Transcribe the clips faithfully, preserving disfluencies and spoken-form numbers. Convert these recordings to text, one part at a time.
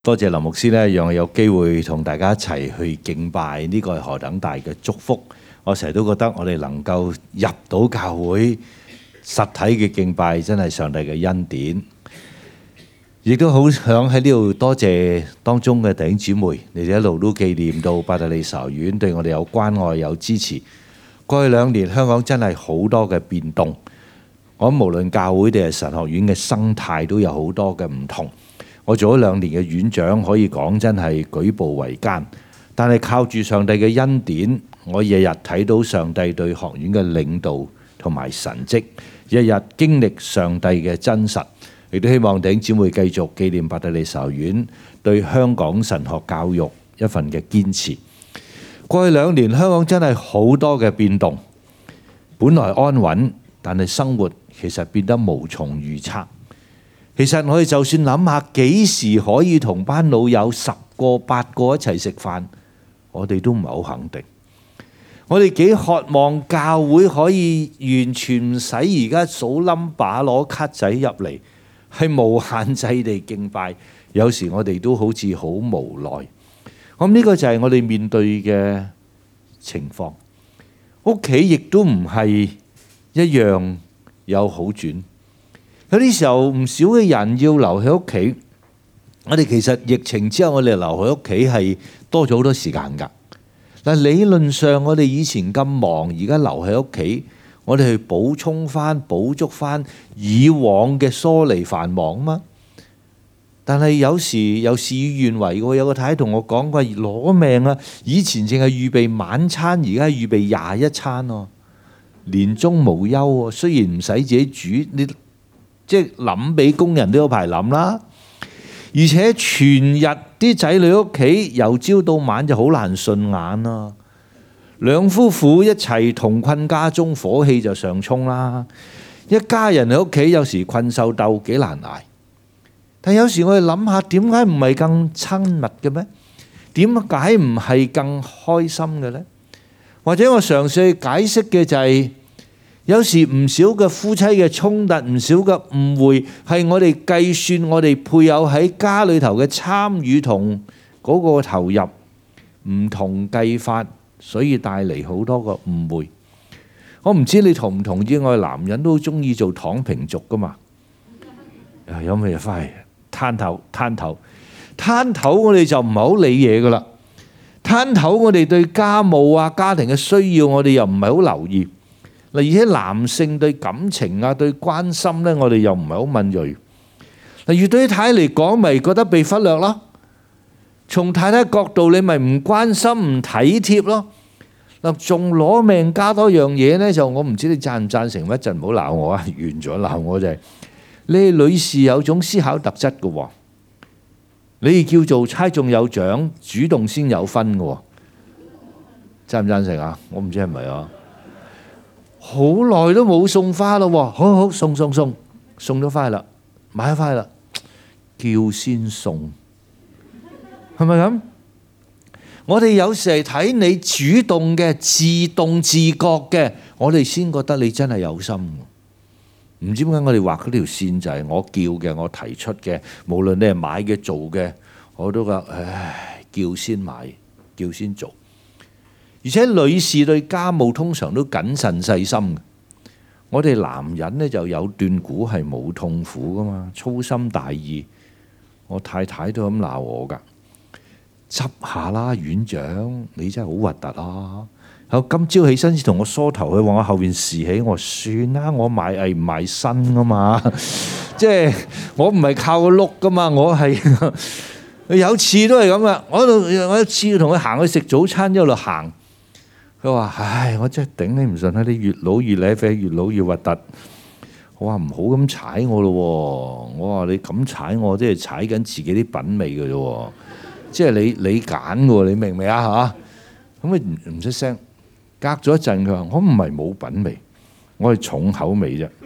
多謝林牧師咧，讓我有機會同大家一齊去敬拜，呢個係何等大嘅祝福。我成日都覺得我哋能夠入到教會實體嘅敬拜，真係上帝嘅恩典。亦都好想喺呢度多謝當中嘅弟兄姊妹，你哋一路都紀念到伯特利神學院對我哋有關愛有支持。過去兩年香港真係好多嘅變動，我諗無論教會定係神學院嘅生態都有好多嘅唔同。我做咗兩年嘅院長，可以講真係舉步維艱，但係靠住上帝嘅恩典，我日日睇到上帝對學院嘅領導同埋神蹟，日日經歷上帝嘅真實，亦都希望弟兄姊妹繼續紀念伯特利神學院對香港神學教育一份嘅堅持。過去兩年香港真係好多嘅變動，本來安穩，但係生活其實變得無從預測。其實我哋就算諗下幾時可以同班老友十個八個一齊食飯，我哋都唔係好肯定。我哋幾渴望教會可以完全唔使而家數 number 攞卡仔入嚟，係無限制地敬拜。有時我哋都好似好無奈。咁呢個就係我哋面對嘅情況。屋企亦都唔係一樣有好轉。有啲時候唔少嘅人要留喺屋企，我哋其實疫情之後我哋留喺屋企係多咗好多時間㗎。但理論上我哋以前咁忙，而家留喺屋企，我哋去補充翻、補足翻以往嘅疏離繁忙嘛。但係有時又事與願違喎，有個太太同我講過攞命啊！以前淨係預備晚餐，而家預備廿一餐喎，年終無休喎。雖然唔使自己煮，你即係諗俾工人都有排諗啦，而且全日啲仔女屋企由朝到晚就好難順眼啦。兩夫婦一齊同困家中，火氣就上衝啦。一家人喺屋企有時困獸鬥幾難捱，但有時我哋諗下，點解唔係更親密嘅咩？點解唔係更開心嘅呢？或者我嘗試去解釋嘅就係，有時唔少嘅夫妻嘅衝突，唔少嘅誤會，係我哋計算我哋配偶喺家裏頭嘅參與同嗰個投入唔同計法，所以帶嚟好多個誤會。我唔知你同唔同意，我哋男人都中意做躺平族噶嘛？有咩嘢翻嚟攤頭攤頭攤頭，我哋就唔係好理嘢噶啦。攤頭我哋對家務啊、家庭嘅需要，我哋又唔係好留意。而且男性對感情啊、對關心呢，我哋又唔係好敏鋭。例如對太太嚟講，咪覺得被忽略咯。從太太角度，你咪唔關心、唔體貼咯。嗱，仲攞命加多樣嘢呢，就我唔知你贊唔贊成。一陣唔好鬧我啊！完咗鬧我就係、是、你哋女士有種思考特質嘅喎。你哋叫做猜中有獎，主動先有分嘅喎。贊唔贊成啊？我唔知係咪啊？好耐都冇送花咯喎，好好送送送，送咗翻去啦，買咗翻去啦，叫先送，係咪咁？我哋有時係睇你主動嘅、自動自覺嘅，我哋先覺得你真係有心。唔知點解我哋畫嗰條線就係我叫嘅、我提出嘅，無論你係買嘅、做嘅，我都覺得唉，叫先買，叫先做。而且女士對家務通常都謹慎細心嘅，我哋男人呢就有段古係冇痛苦噶嘛，粗心大意。我太太都咁鬧我㗎，執下啦，院長，你真係好核突啊！我今朝起身先同我梳頭，佢往我後邊豎起，我算啦，我賣藝唔賣身噶嘛，即係我唔係靠個碌噶嘛，我係有次都係咁噶，我度我有次同佢行去食早餐，一路行。佢話：唉，我真係頂你唔順啊！你越老越舐啡，越老越核突。我話唔好咁踩我咯喎！我話你咁踩我，即係踩緊自己啲品味嘅啫喎。即係你你揀嘅喎，你明唔明啊？嚇！咁佢唔唔出聲。隔咗一陣，佢話：我唔係冇品味，我係重口味啫。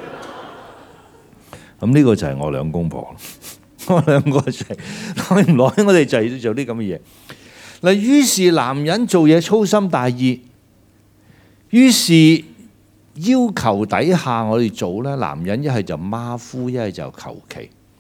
咁呢個就係我兩公婆，我兩個就係耐唔耐，我哋就係要做啲咁嘅嘢。嗱，於是男人做嘢粗心大意，於是要求底下我哋做咧，男人一係就馬虎，一係就求其。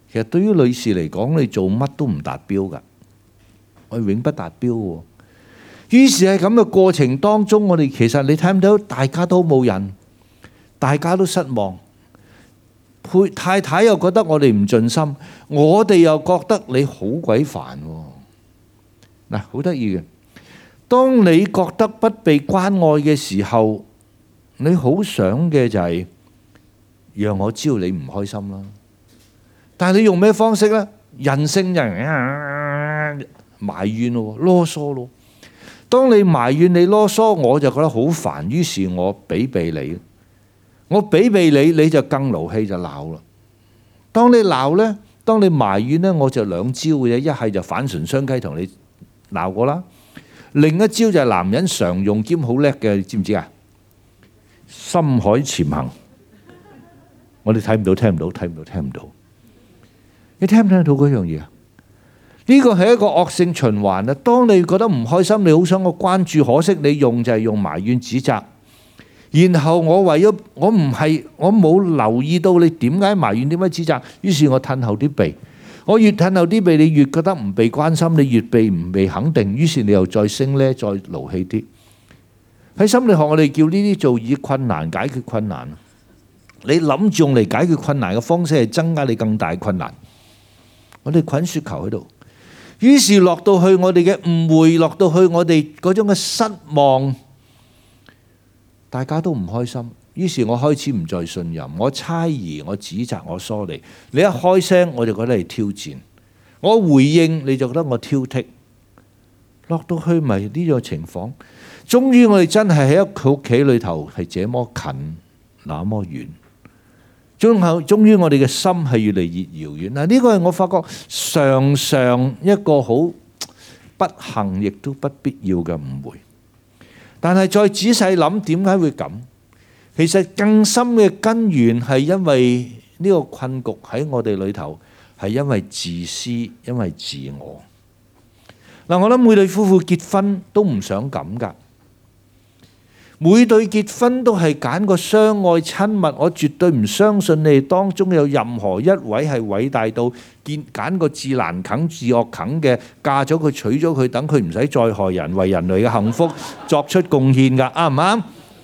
其實對於女士嚟講，你做乜都唔達標㗎，我永不達標喎。於是喺咁嘅過程當中，我哋其實你睇唔到，大家都冇人，大家都失望。配太太又覺得我哋唔盡心，我哋又覺得你好鬼煩喎。嗱，好得意嘅，當你覺得不被關愛嘅時候，你好想嘅就係讓我知道你唔開心啦。但係你用咩方式呢？人性就係埋怨咯，囉嗦咯。當你埋怨你囉嗦，我就覺得好煩，於是我俾俾你，我俾俾你，你就更勞氣就鬧啦。當你鬧呢，當你埋怨呢，我就兩招嘅啫，一係就反唇相譏同你鬧過啦，另一招就係男人常用兼好叻嘅，你知唔知啊？深海潛行，我哋睇唔到，聽唔到，睇唔到，聽唔到。你聽唔聽到嗰樣嘢啊？呢個係一個惡性循環啊！當你覺得唔開心，你好想我關注，可惜你用就係用埋怨指責。然後我為咗我唔係我冇留意到你點解埋怨，點解指責，於是我褪後啲避。我越褪後啲避，你越覺得唔被關心，你越被唔被肯定，於是你又再升呢，再勞氣啲。喺心理學，我哋叫呢啲做以困難解決困難。你諗住用嚟解決困難嘅方式係增加你更大困難。我哋滾雪球喺度，於是落到去我哋嘅誤會，落到去我哋嗰種嘅失望，大家都唔開心。於是我開始唔再信任，我猜疑，我指責，我疏離。你一開聲我就覺得係挑戰，我回應你就覺得我挑剔，落到去咪呢個情況。終於我哋真係喺一個屋企裏頭係這麼近那麼遠，最後終於我哋嘅心係越嚟越遙遠。嗱，呢個係我發覺常常一個好不幸亦都不必要嘅誤會。但係再仔細諗，點解會咁？其實更深嘅根源係因為呢個困局喺我哋裏頭，係因為自私，因為自我。嗱，我諗每對夫婦結婚都唔想咁㗎。每對結婚都係揀個相愛親密，我絕對唔相信你哋當中有任何一位係偉大到見揀個自難啃自惡啃嘅，嫁咗佢娶咗佢，等佢唔使再害人，為人類嘅幸福作出貢獻㗎，啱唔啱？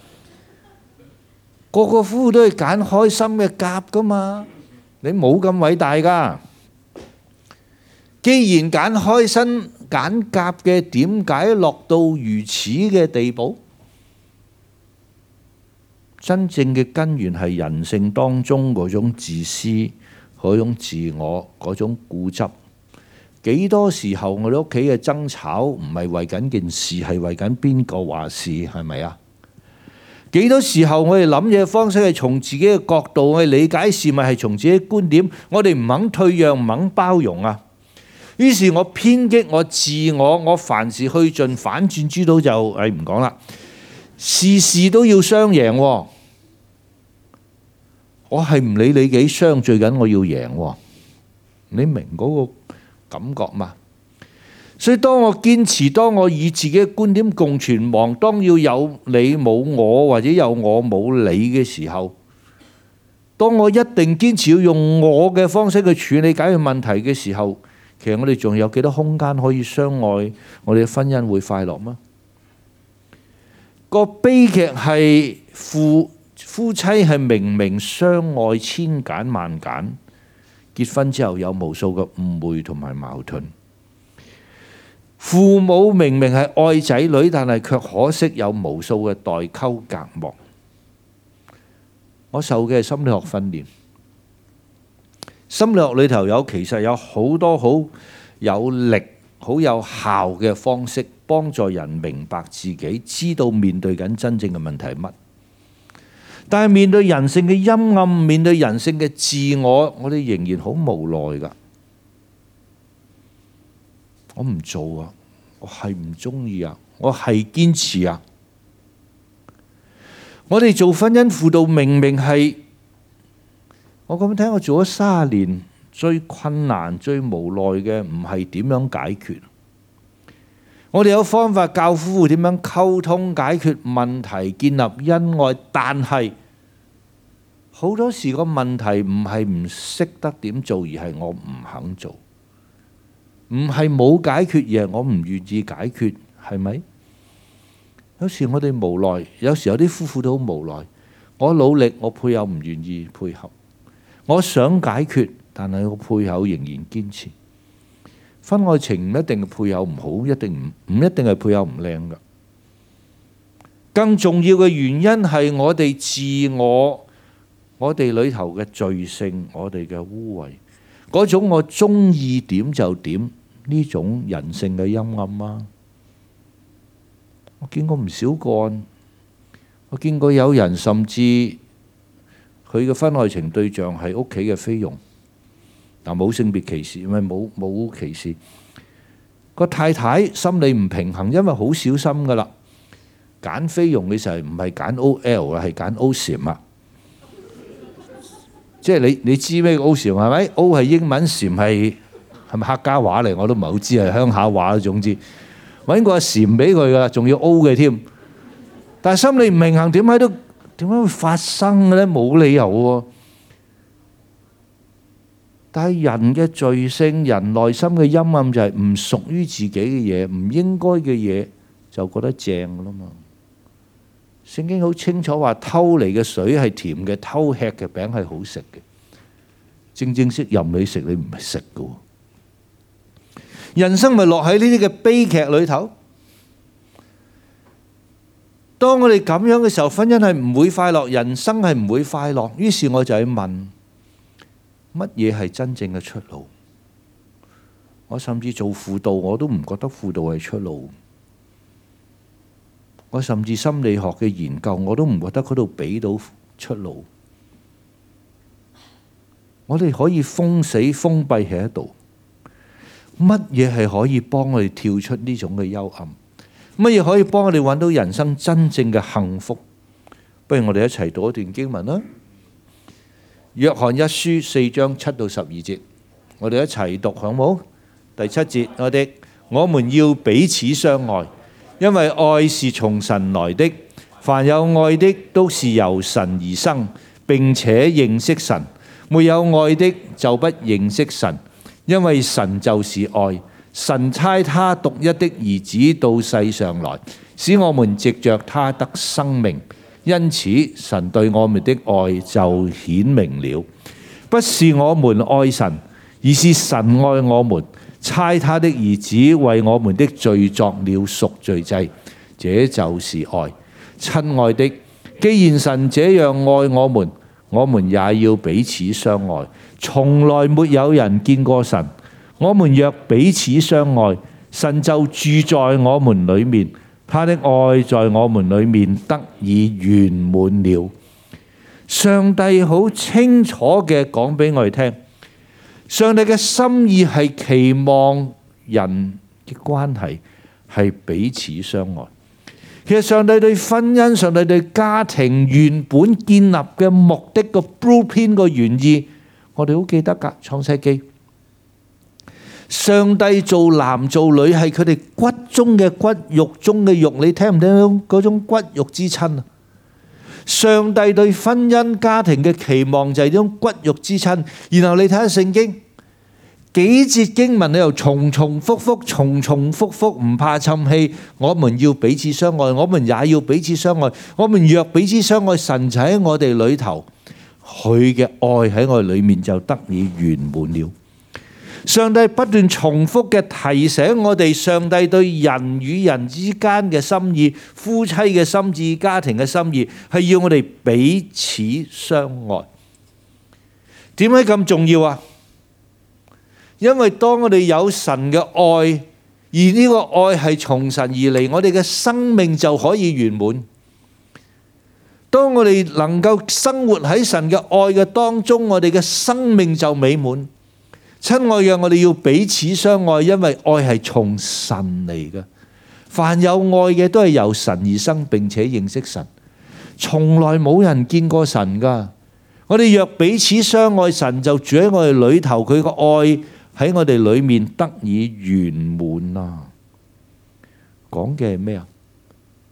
個個夫婦都係揀開心嘅夾㗎嘛，你冇咁偉大㗎。既然揀開心揀夾嘅，點解落到如此嘅地步？真正嘅根源係人性當中嗰種自私、嗰種自我、嗰種固執。幾多時候我哋屋企嘅爭吵唔係為緊件事，係為緊邊個話事，係咪啊？幾多時候我哋諗嘢方式係從自己嘅角度，我哋理解事物係從自己觀點，我哋唔肯退讓，唔肯包容啊。於是我偏激，我自我，我凡事去盡，反轉豬刀就誒唔講啦，事事都要雙贏喎。我係唔理你幾傷，最緊我要贏喎。你明嗰個感覺嘛？所以當我堅持，當我以自己嘅觀點共存亡，當要有你冇我，或者有我冇你嘅時候，當我一定堅持要用我嘅方式去處理解決問題嘅時候，其實我哋仲有幾多空間可以相愛？我哋嘅婚姻會快樂嗎？個悲劇係夫夫妻係明明相愛千揀萬揀，結婚之後有無數嘅誤會同埋矛盾。父母明明係愛仔女，但係卻可惜有無數嘅代溝隔膜。我受嘅係心理學訓練，心理學裏頭有其實有好多好有力、好有效嘅方式，幫助人明白自己，知道面對緊真正嘅問題係乜。但係面對人性嘅陰暗，面對人性嘅自我，我哋仍然好無奈㗎。我唔做啊，我係唔中意啊，我係堅持啊。我哋做婚姻輔導，明明係我咁樣聽，我做咗三十年，最困難、最無奈嘅唔係點樣解決。我哋有方法教夫婦點樣溝通、解決問題、建立恩愛，但係好多時個問題唔係唔識得點做，而係我唔肯做。唔係冇解決，而係我唔願意解決，係咪？有時我哋無奈，有時有啲夫婦都好無奈。我努力，我配偶唔願意配合。我想解決，但係我配偶仍然堅持。婚外情唔一定配偶唔好，一定唔唔一定係配偶唔靚㗎。更重要嘅原因係我哋自我，我哋裏頭嘅罪性，我哋嘅污穢，嗰種我中意點就點呢種人性嘅陰暗啊！我見過唔少個案，我見過有人甚至佢嘅婚外情對象係屋企嘅菲傭，嗱，冇性別歧視，唔係冇冇歧視。個太太心理唔平衡，因為好小心噶啦，揀菲傭嘅時候唔係揀 O L 啊，係揀 O S I M 啊。即係你你知咩 O S I M 係咪 ？O 係英文，S I M係係咪客家話嚟？我都唔係好知，係鄉下話啦。總之揾個 S I M 俾佢噶，仲要 O 嘅添。但係心理唔平衡，點解都點解會發生嘅咧？冇理由喎。但係人嘅罪性，人內心嘅陰暗就係唔屬於自己嘅嘢，唔應該嘅嘢就覺得正噶啦嘛。聖經好清楚話，偷嚟嘅水係甜嘅，偷吃嘅餅係好食嘅。正正式任你食，你唔係食噶。人生咪落喺呢啲嘅悲劇裏頭。當我哋咁樣嘅時候，婚姻係唔會快樂，人生係唔會快樂。於是我就去問，乜嘢係真正嘅出路？我甚至做輔導，我都唔覺得輔導係出路。我甚至心理學嘅研究，我都唔覺得嗰度俾到出路。我哋可以封死封閉喺度，乜嘢係可以幫我哋跳出呢種嘅幽暗？乜嘢可以幫我哋揾到人生真正嘅幸福？不如我哋一齊讀一段經文啦。約翰一書四章七到十二節，我哋一齊讀好冇？第七節，我哋我們要彼此相愛，因為愛是從神來的。凡有愛的，都是由神而生，並且認識神。沒有愛的，就不認識神，因為神就是愛。神差他獨一的兒子到世上來，使我們藉着他得生命。因此，神對我們的愛就顯明了，不是我們愛神，而是神愛我們，差他的兒子為我們的罪作了贖罪祭。這就是愛。親愛的，既然神這樣愛我們，我們也要彼此相愛。從來沒有人見過神。我們若彼此相愛，神就住在我們裏面，他的愛在我們裏面得以圓滿了。上帝好清楚嘅講俾我哋聽，上帝嘅心意係期望人嘅關係係彼此相愛。其實上帝對婚姻、上帝對家庭原本建立嘅目的個 blueprint 個原意，我哋好記得㗎，創世記。上帝做男做女係佢哋骨中嘅骨，肉中嘅肉，你聽唔聽到嗰種骨肉之親啊？上帝對婚姻家庭嘅期望就係呢種骨肉之親。然後你睇下聖經幾節經文，你又重重複複、重重複複，唔怕沉氣。我們要彼此相愛，我們也要彼此相愛。我們若彼此相愛，神就喺我哋裏頭，佢嘅愛喺我哋裏面就得以圓滿了。上帝不斷重複嘅提醒我哋，上帝對人與人之間嘅心意、夫妻嘅心意、家庭嘅心意，係要我哋彼此相愛。點解咁重要啊？因為當我哋有神嘅愛，而呢個愛係從神而嚟，我哋嘅生命就可以圓滿。當我哋能夠生活喺神嘅愛嘅當中，我哋嘅生命就美滿。親愛嘅，我哋要彼此相愛，因為愛係從神嚟嘅。凡有愛嘅都係由神而生，並且認識神。從來冇人見過神噶。我哋若彼此相愛，神就住喺我哋裏頭，佢個愛喺我哋裏面得以圓滿啊！講嘅係咩啊？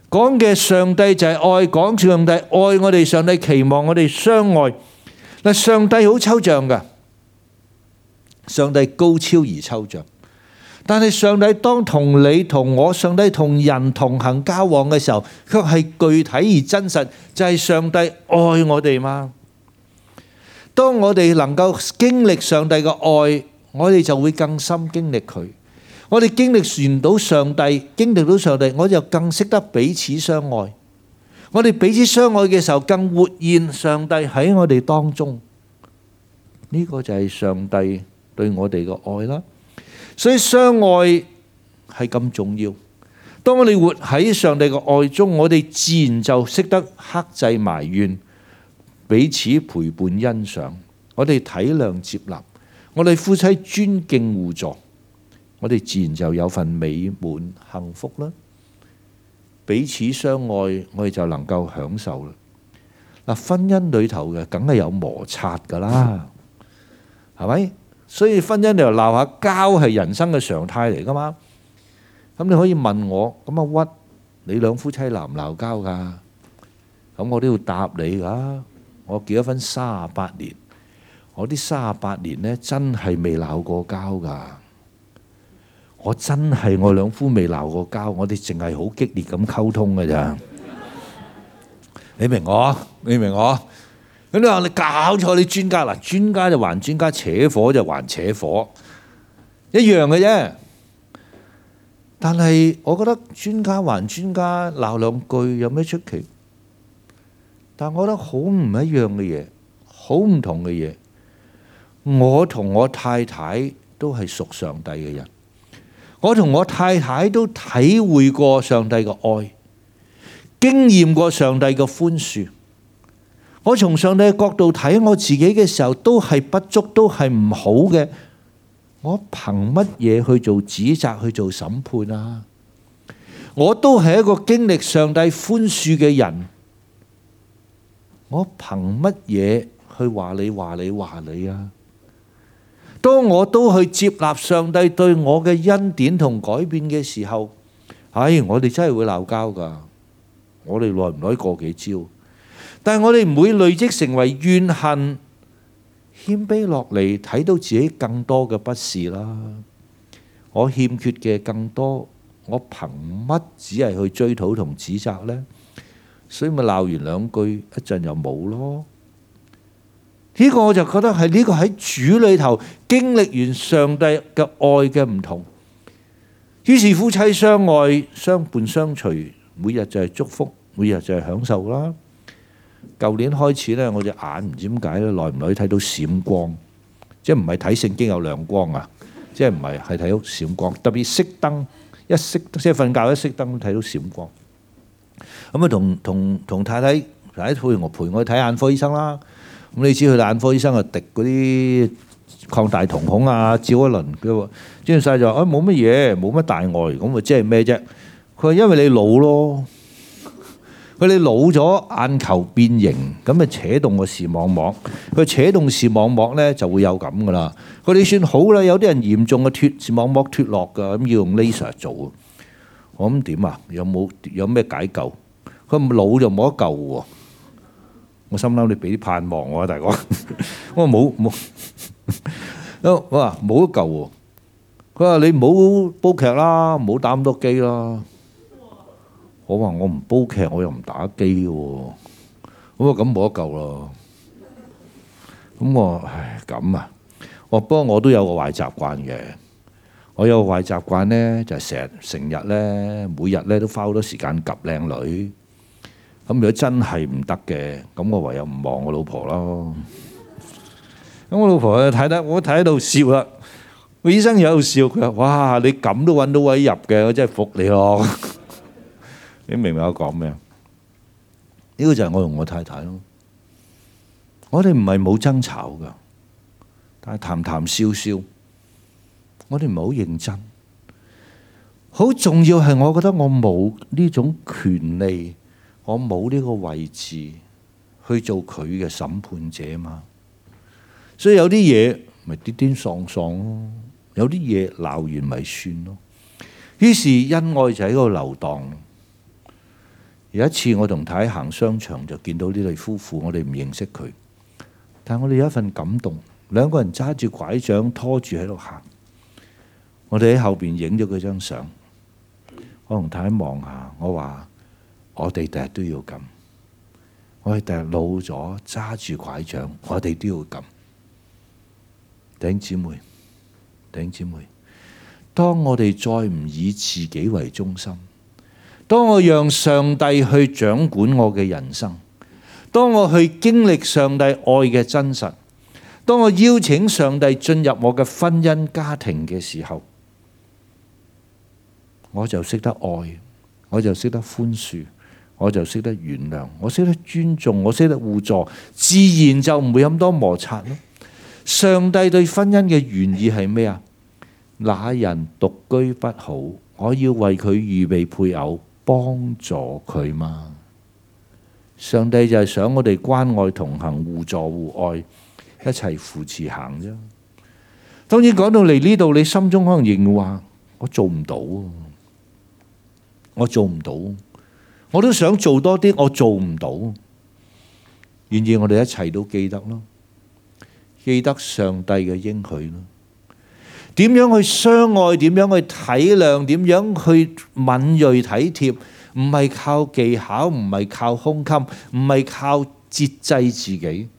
講嘅上帝就係愛，講上帝愛我哋，上帝期望我哋相愛。嗱，上帝好抽象㗎，上帝高超而抽象。但係上帝當同你同我，上帝同人同行交往嘅時候，卻係具體而真實，就係上帝愛我哋嘛。當我哋能夠經歷上帝嘅愛，我哋就會更深經歷佢。我哋經歷完到上帝，經歷到上帝，我就更識得彼此相愛。我哋彼此相愛嘅時候，更活現上帝喺我哋當中。呢個就係上帝對我哋嘅愛啦。所以相愛係咁重要。當我哋活喺上帝嘅愛中，我哋自然就識得克制埋怨，彼此陪伴欣賞，我哋體諒接納，我哋夫妻尊敬互助，我哋自然就有份美滿幸福啦。彼此相愛，我哋就能夠享受啦。嗱，婚姻裏頭嘅梗係有摩擦噶啦，係咪？所以婚姻你又鬧下交係人生嘅常態嚟噶嘛？咁你可以問我，咁啊屈，你兩夫妻鬧唔鬧交噶？咁我都要答你噶。我結咗婚三十八年，我啲三十八年呢真係未鬧過交噶。我真係我兩夫未鬧過交，我哋淨係好激烈咁溝通㗎咋。你明我？你明我？咁你話你搞錯，你專家嗱，專家就還專家，扯火就還扯火，一樣嘅啫。但係我覺得專家還專家，鬧兩句有咩出奇？但我覺得好唔一樣嘅嘢，好唔同嘅嘢。我同我太太都係屬上帝嘅人，我同我太太都體會過上帝嘅愛，經驗過上帝嘅寬恕。我從上帝嘅角度睇我自己嘅時候，都係不足，都係唔好嘅。我憑乜嘢去做指責，去做審判啊？我都係一個經歷上帝寬恕嘅人，我憑乜嘢去話你話你話你啊？當我都去接納上帝對我嘅恩典同改變嘅時候，唉，我哋真係會鬧交噶。我哋耐唔耐過幾招？但係我哋唔會累積成為怨恨，謙卑落嚟睇到自己更多嘅不是啦。我欠缺嘅更多，我憑乜只係去追討同指責呢？所以咪鬧完兩句，一陣又冇咯。呢個我就覺得係呢個喺主裏頭經歷完上帝嘅愛嘅唔同。於是夫妻相愛、相伴相隨，每日就係祝福，每日就係享受啦。舊年開始呢，我隻眼唔知點解咧，耐唔耐睇到閃光，即係唔係睇聖經有亮光啊？即係唔係係睇到閃光，特別熄燈一熄，即係瞓覺一熄燈睇到閃光。咁啊，同同同太太太陪我陪我去睇眼科醫生啦。咁你知佢眼科醫生啊，滴嗰啲擴大瞳孔啊，照一輪佢話，照完曬就話，哎冇乜嘢，冇乜大礙，咁啊即係咩啫？佢話因為你老咯。佢哋老咗，眼球變形，咁咪扯動個視網膜。佢扯動視網膜呢就會有咁噶啦。佢哋算好啦，有啲人嚴重嘅脱視網膜脱落噶，咁要用 laser 做。我諗點啊？有冇有咩解救？佢老就冇得救喎。我心諗你俾啲盼望我啊，大哥。我話冇冇，我話冇得救喎。佢話你唔好煲劇啦，唔好打咁多機啦。我話我唔煲劇，我又唔打機喎，咁啊咁冇得救咯。咁我唉咁啊，我不過我都有個壞習慣嘅。我有個壞習慣呢，就係成日成日呢，每日呢都花好多時間及靚女。咁如果真係唔得嘅，咁我唯有唔望我老婆咯。咁我老婆睇得我睇喺度笑啦。個醫生又喺度笑，佢話：哇，你咁都揾到位入嘅，我真係服你咯。你明唔明我講咩？呢個就係我同我太太咯。我哋唔係冇爭吵噶，但係談談笑笑，我哋唔係好認真。好重要係，我覺得我冇呢種權利，我冇呢個位置去做佢嘅審判者嘛。所以有啲嘢咪跌跌喪喪咯，有啲嘢鬧完咪算咯。於是恩愛就喺嗰度流蕩。 有一次我同太太行商場就見到呢對夫婦，我哋唔認識佢，但我哋有一份感動，兩個人揸住拐杖拖住喺度行，我哋喺後邊影咗佢張相。我同太太望下，我話我哋第日都要咁，我哋第日老咗揸住拐杖，我哋都要咁。弟兄姊妹，弟兄姊妹，當我哋再唔以自己為中心，當我讓上帝去掌管我嘅人生，當我去經歷上帝愛嘅真實，當我邀請上帝進入我嘅婚姻家庭嘅時候，我就識得愛，我就識得寬恕，我就識得原諒，我識得尊重，我識得互助，自然就唔會咁多摩擦咯。上帝對婚姻嘅原意係咩啊？那人獨居不好，我要為佢預備配偶，幫助佢嘛。上帝就係想我哋關愛同行，互助互愛，一齊扶持行啫。當然講到嚟呢度，你心中可能仍話我做唔到，我做唔到，我都想做多啲，我做唔到。願意我哋一齊都記得咯，記得上帝嘅應許咯。點樣去相愛？點樣去體諒？點樣去敏銳體貼？唔係靠技巧，唔係靠胸襟，唔係靠節制自己。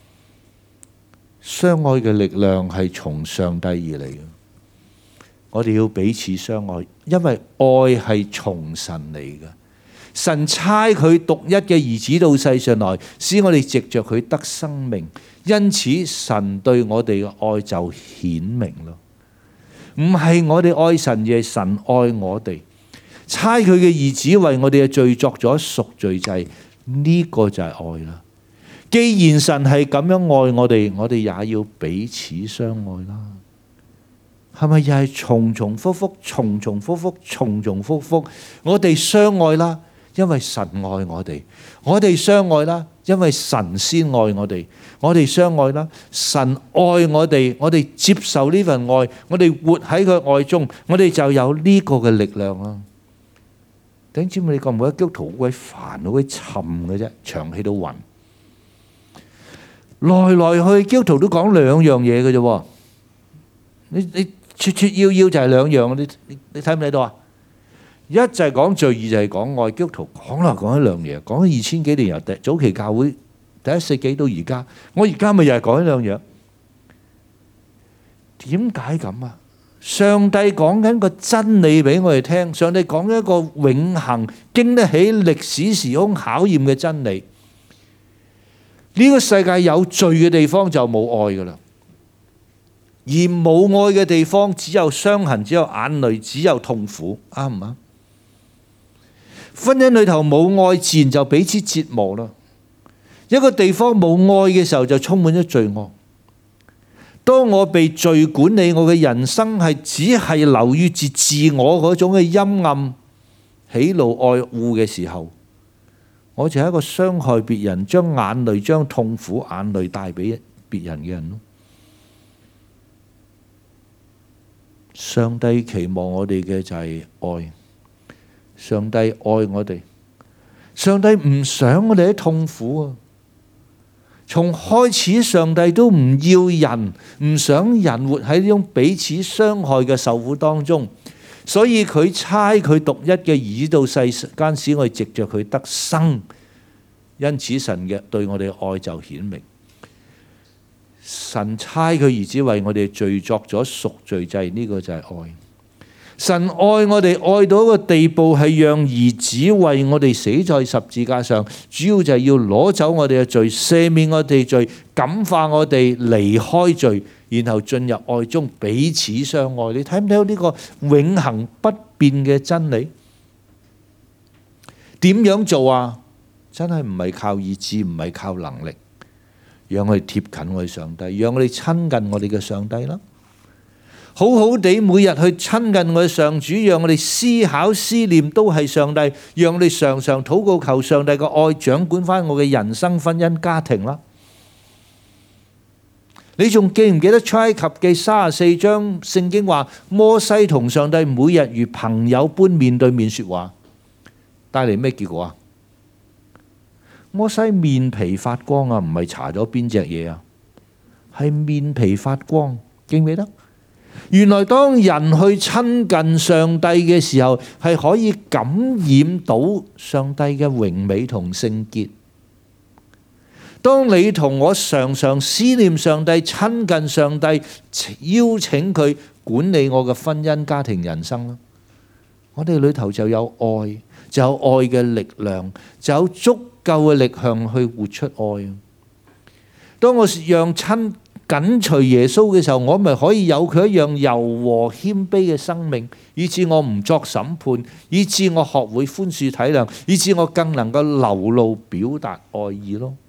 相愛嘅力量係從上帝而嚟嘅。我哋要彼此相愛，因為愛係從神嚟嘅。神差佢獨一嘅兒子到世上來，使我哋藉着佢得生命。因此，神對我哋嘅愛就顯明咯。唔係我哋愛神，而係神愛我哋。差佢嘅兒子為我哋嘅罪作咗贖罪祭，呢個就係愛啦。既然神係咁樣愛我哋，我哋也要彼此相愛啦。係咪又係重重複複、重重複複、重重複複？我哋相愛啦，因為神愛我哋；我哋相愛啦，因為神先愛我哋；我哋相愛啦，神愛我哋，我哋接受呢份愛，我哋活喺佢愛中，我哋就有呢個嘅力量啦。弟兄姊妹，你覺唔覺得基督徒好鬼煩，好鬼沉嘅啫？長氣到暈，來來去基督徒都講兩樣嘢嘅啫。你你撮撮要要就係兩樣，你你你睇唔睇到啊？一就係講罪，二就係講愛。基督徒講啦，講一兩樣，講咗二千幾年，由第早期教會第一世紀到而家，我而家咪又係講一兩樣。點解咁啊？上帝講緊個真理俾我哋聽，上帝講一個永恆經得起歷史時空考驗嘅真理。呢個世界有罪嘅地方就冇愛噶啦，而冇愛嘅地方只有傷痕，只有眼淚，只有痛苦，啱唔啱？婚姻裏頭冇愛，自然就彼此折磨啦。一個地方冇愛嘅時候，就充滿咗罪惡。當我被罪管理，我嘅人生係只係流於自自我嗰種嘅陰暗、喜怒哀惡嘅時候，我就係一個傷害別人、將眼淚、將痛苦、眼淚帶俾別人嘅人咯。上帝期望我哋嘅就係愛，上帝愛我哋，上帝唔想我哋喺痛苦啊！從開始，上帝都唔要人，唔想人活喺呢種彼此傷害嘅受苦當中，所以佢差佢獨一嘅兒子到世間，使我哋藉着佢得生。因此，神嘅對我哋嘅愛就顯明。神差佢兒子為我哋罪作咗贖罪祭，呢個就係愛。神愛我哋愛到一個地步，係讓兒子為我哋死在十字架上，主要就係要攞走我哋嘅罪，赦免我哋罪，感化我哋離開罪，然後進入愛中彼此相愛。你睇唔睇到呢個永恆不變嘅真理？點樣做啊？真係唔係靠意志，唔係靠能力，讓我哋貼近我哋上帝，讓我哋親近我哋嘅上帝啦。好好地每日去親近我哋上主，讓我哋思考思念都係上帝，讓我哋常常禱告求上帝嘅愛掌管翻我嘅人生、婚姻、家庭啦。你仲記唔記得出埃及記三十四章聖經話摩西同上帝每日如朋友般面對面說話，帶嚟咩結果啊？ 摩西面皮發光啊，唔係搽咗邊隻嘢啊，係面皮發光，記唔記得？原來當人去親近上帝嘅時候，係可以感染到上帝嘅榮美同聖潔。當你同我常常思念上帝、親近上帝，邀請佢管理我嘅婚姻、家庭、人生啦，我哋裏頭就有愛，就有愛嘅力量，就有足夠嘅力量去活出愛。當我讓親緊隨耶穌嘅時候，我咪可以有佢一樣柔和謙卑嘅生命，以致我唔作審判，以致我學會寬恕體諒，以致我更能夠流露表達愛意咯。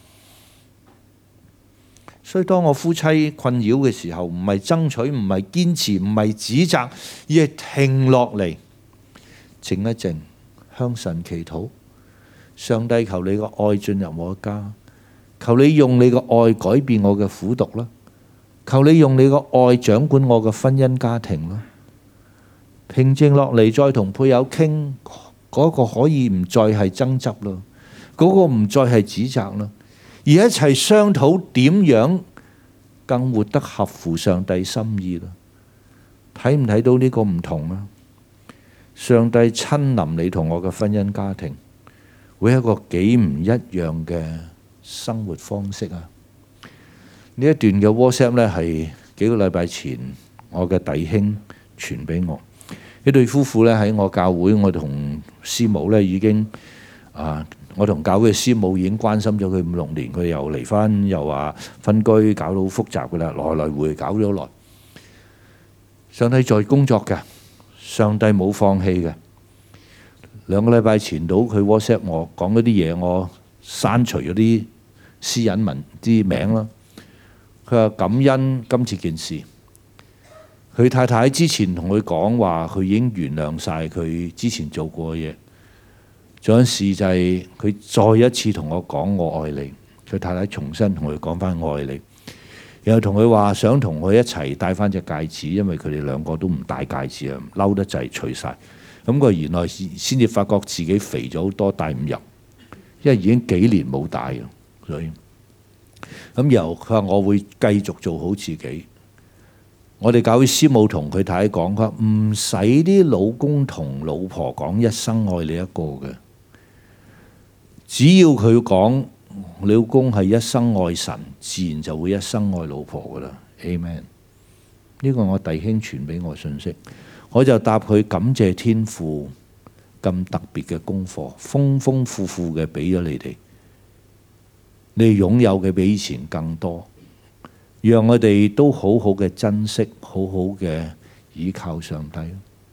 所以當我夫妻困擾嘅時候，唔係爭取，唔係堅持，唔係指責，而係停落嚟，靜一靜，向神祈禱。上帝，求你個愛進入我家，求你用你個愛改變我嘅苦毒啦，求你用你個愛掌管我嘅婚姻家庭啦。平靜落嚟，再同配偶傾，嗰個可以唔再係爭執咯，嗰個唔再係指責咯，而一齊商討點樣更活得合乎上帝心意啦。睇唔睇到呢個唔同啊？上帝親臨你同我嘅婚姻家庭，會係一個幾唔一樣嘅生活方式啊！呢一段嘅 WhatsApp 呢，係幾個禮拜前我嘅弟兄傳俾我。呢對夫婦呢，喺我教會，我同師母呢已經啊，我同教會嘅師母已經關心咗佢五六年，佢又離婚，又話分居，搞到好複雜噶啦，來來回搞咗耐。上帝在工作嘅，上帝冇放棄嘅。兩個禮拜前到佢 WhatsApp 我講嗰啲嘢，我刪除咗啲私隱文啲名啦。佢話感恩今次件事，佢太太之前同佢講話，佢已經原諒晒佢之前做過嘅嘢。仲有事就係佢再一次同我講我愛你，佢太太重新同佢講翻我愛你，然後同佢話想同佢一齊戴翻隻戒指，因為佢哋兩個都唔戴戒指啊，嬲得滯除晒。咁佢原來先至發覺自己肥咗好多，戴唔入，因為已經幾年冇戴啦。所以咁又佢話我會繼續做好自己。我哋教會師母同佢太太講，佢話唔使啲老公同老婆講一生愛你一個嘅，只要佢講你老公係一生愛神，自然就會一生愛老婆噶啦。Amen。呢個我弟兄傳俾我信息，我就答佢感謝天父咁特別嘅功課，豐豐富富嘅俾咗你哋，你哋擁有嘅比以前更多，讓我哋都好好嘅珍惜，好好嘅倚靠上帝。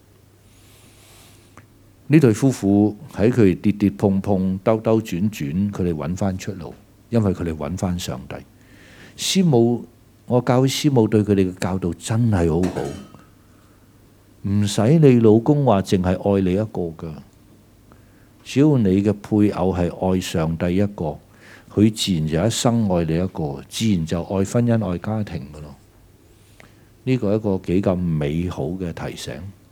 呢對夫婦喺佢哋跌跌碰碰、兜兜轉轉，佢哋揾翻出路，因為佢哋揾翻上帝。師母，我教會師母對佢哋嘅教導真係好好，唔使你老公話淨係愛你一個噶，只要你嘅配偶係愛上帝一個，佢自然就一生愛你一個，自然就愛婚姻、愛家庭噶咯。呢個係一個幾咁美好嘅提醒。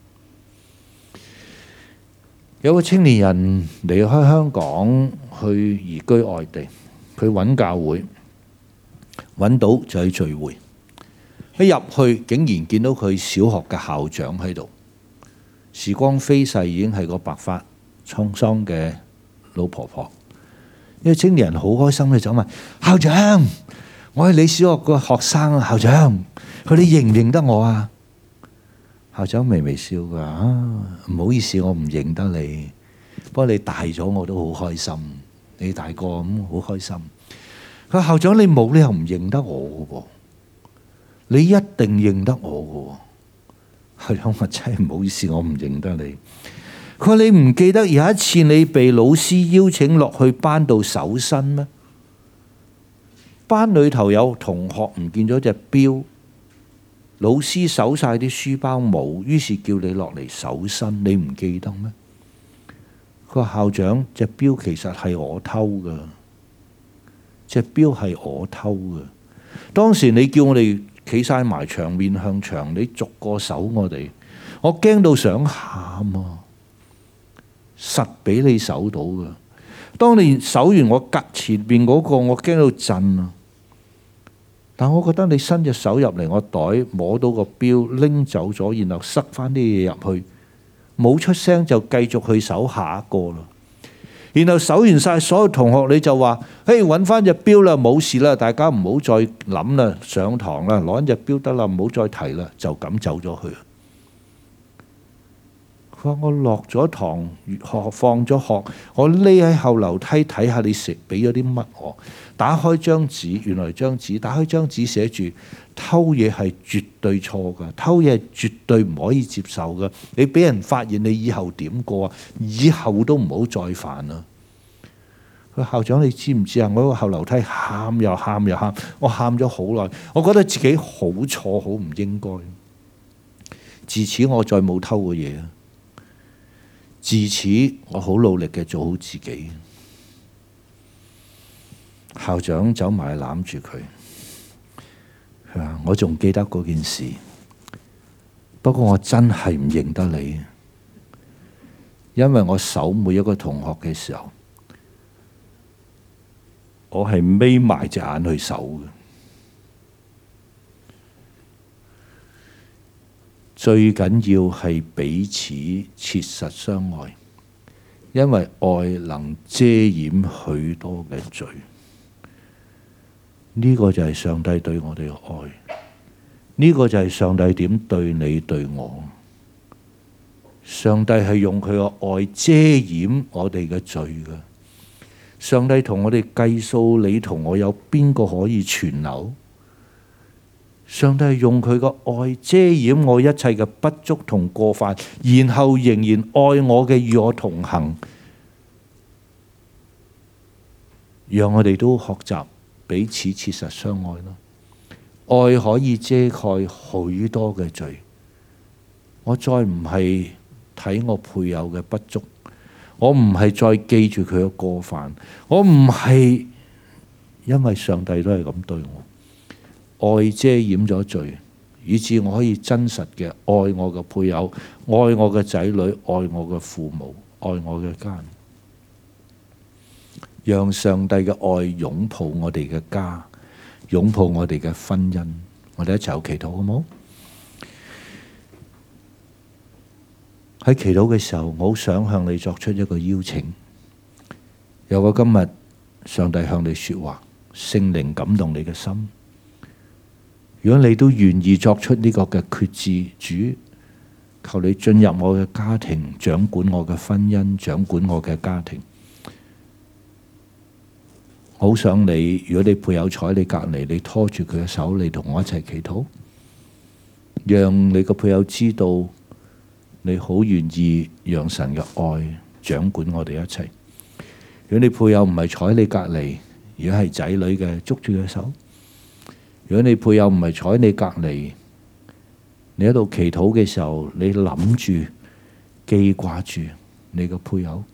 有個青年人離開香港去移居外地，佢揾教會，揾到就去聚會。一入去竟然見到佢小學嘅校長喺度。時光飛逝，已經係個白髮滄桑嘅老婆婆。呢個青年人好開心，佢走埋，校長，我係你小學個學生啊，校長，佢你認唔認得我啊？校長微微笑㗎，啊，唔好意思，我唔認得你。不過你大咗，我都好開心。你大個咁好開心。佢話校長，你冇理由唔認得我㗎喎，你一定認得我㗎喎。校長話真係唔好意思，我唔認得你。佢話你唔記得有一次你被老師邀請落去班度搜身咩？班裏頭有同學唔見咗隻錶。老師搜晒啲書包冇，於是叫你落嚟搜身，你唔記得咩？佢話校長，隻錶其實係我偷㗎，隻錶係我偷㗎。當時你叫我哋企晒埋牆，面向牆，你逐個搜我哋，我驚到想喊啊！實俾你搜到㗎。 當你守完我隔前邊嗰個，我驚到震啊！但我覺得你伸隻手入嚟我袋，摸到個錶，拎走咗，然後塞翻啲嘢入去，冇出聲就繼續去守下一個啦。然後守完晒所有同學，你就話：嘿，揾翻隻錶啦，冇事啦，大家唔好再諗啦，上堂啦，攞隻錶得啦，唔好再提啦，就咁走咗去。佢話：我落咗堂，學放咗學，我匿喺後樓梯睇下你食俾咗啲乜我。打開張紙，原來張紙打開張紙寫住偷嘢係絕對錯噶，偷嘢係絕對唔可以接受噶。你俾人發現，你以後點過啊？以後都唔好再犯啦。佢校長，你知唔知啊？我喺個後樓梯喊又喊又喊，我喊咗好耐，我覺得自己好錯，好唔應該。自此我再冇偷過嘢啊！自此我好努力嘅做好自己。校長走埋攬住佢，佢話：我仲記得嗰件事，不過我真係唔認得你，因為我守每一個同學嘅時候，我係眯埋隻眼去守嘅。最緊要係彼此切實相愛，因為愛能遮掩許多嘅罪。呢個就係上帝對我哋嘅愛，呢個就係上帝點對你對我。上帝係用佢嘅愛遮掩我哋嘅罪嘅。上帝同我哋計數，你同我有邊個可以存留？上帝係用佢嘅愛遮掩我一切嘅不足同過犯，然後仍然愛我嘅與我同行，讓我哋都學習彼此切實相愛咯。愛可以遮蓋許多嘅罪。我再唔係睇我配偶嘅不足，我唔係再記住佢嘅過犯，我唔係因為上帝都係咁對我。愛遮掩咗罪，以致我可以真實嘅愛我嘅配偶，愛我嘅仔女，愛我嘅父母，愛我嘅家。讓上帝嘅愛擁抱我哋嘅家，擁抱我哋嘅婚姻。我哋一齊有祈禱好冇？喺祈禱嘅時候，我好想向你作出一個邀請。有個今日上帝向你說話，聖靈感動你嘅心。如果你都願意作出呢個嘅決志，主，求你進入我嘅家庭，掌管我嘅婚姻，掌管我嘅家庭。好想你，如果你配偶坐喺你隔籬，你拖住佢嘅手，你同我一齊祈禱，讓你個配偶知道你好願意讓神嘅愛掌管我哋一齊。如果你配偶唔係坐喺你隔籬，如果係仔女嘅，捉住佢手。如果你配偶唔係坐喺你隔籬，你喺度祈禱嘅時候，你諗住記掛住你個配偶，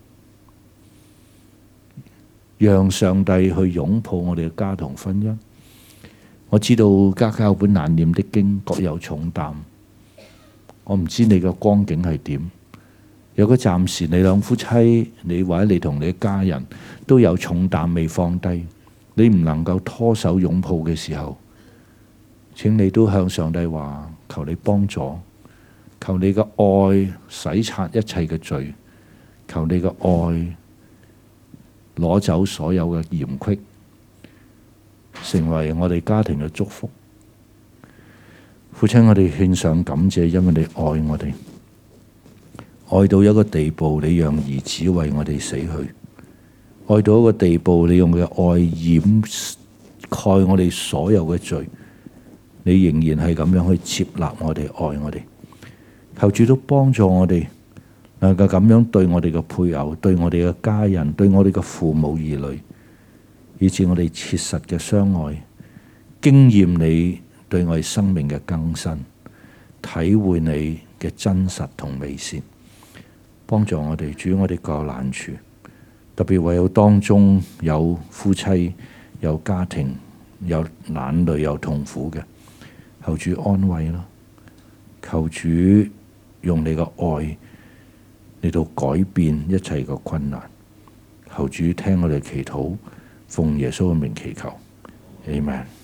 讓上帝去擁抱我哋嘅家同婚姻。我知道家家有本難念的經，各有重擔。我唔知你嘅光景係點。如果暫時你兩夫妻，你或者你同你嘅家人都有重擔未放低，你唔能夠拖手擁抱嘅時候，請你都向上帝話，求你幫助，求你嘅愛洗刷一切嘅罪，求你嘅愛攞走所有嘅嫌隙，成為我哋家庭嘅祝福。父親，我哋獻上感謝，因為你愛我哋，愛到一個地步，你讓兒子為我哋死去，愛到一個地步，你用嘅愛掩蓋我哋所有嘅罪。你仍然係咁樣去接納我哋，愛我哋。求主都幫助我哋，能夠咁樣對我哋嘅配偶、對我哋嘅家人、對我哋嘅父母兒女，以致我哋切實嘅相愛，經驗你對我哋生命嘅更新，體會你嘅真實同美善。幫助我哋，主，我哋各有難處，特別唯有當中有夫妻、有家庭、有眼淚、有痛苦嘅。求主安慰啦，求主用你嘅愛嚟到改變一切嘅困難， 求主聽我哋祈禱，奉耶穌嘅名祈求，Amen。